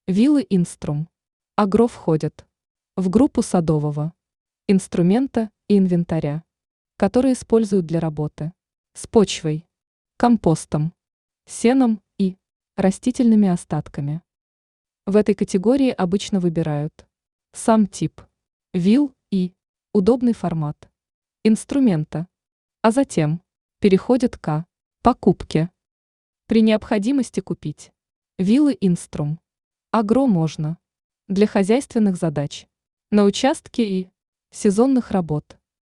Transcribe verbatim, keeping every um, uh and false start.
Вилы Инструм. Агро входят в группу садового инструмента и инвентаря, которые используют для работы с почвой, компостом, сеном и растительными остатками. В этой категории обычно выбирают сам тип вил и удобный формат инструмента, а затем переходят к покупке. При необходимости купить вилы Инструм Агро можно для хозяйственных задач, на участке и сезонных работ.